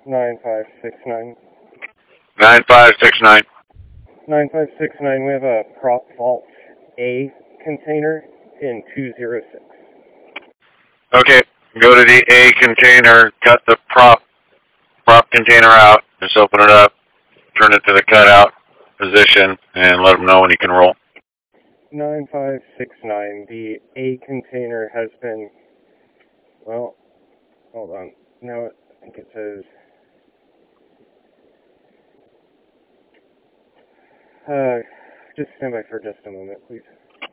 9569. 9569. 9569, we have a prop vault A container in 206. Okay, go to the A container, cut the prop container out, just open it up, turn it to the cutout position, and let them know when you can roll. 9569, the A container has been, well, hold on. Now I think it says, just stand by for just a moment, please.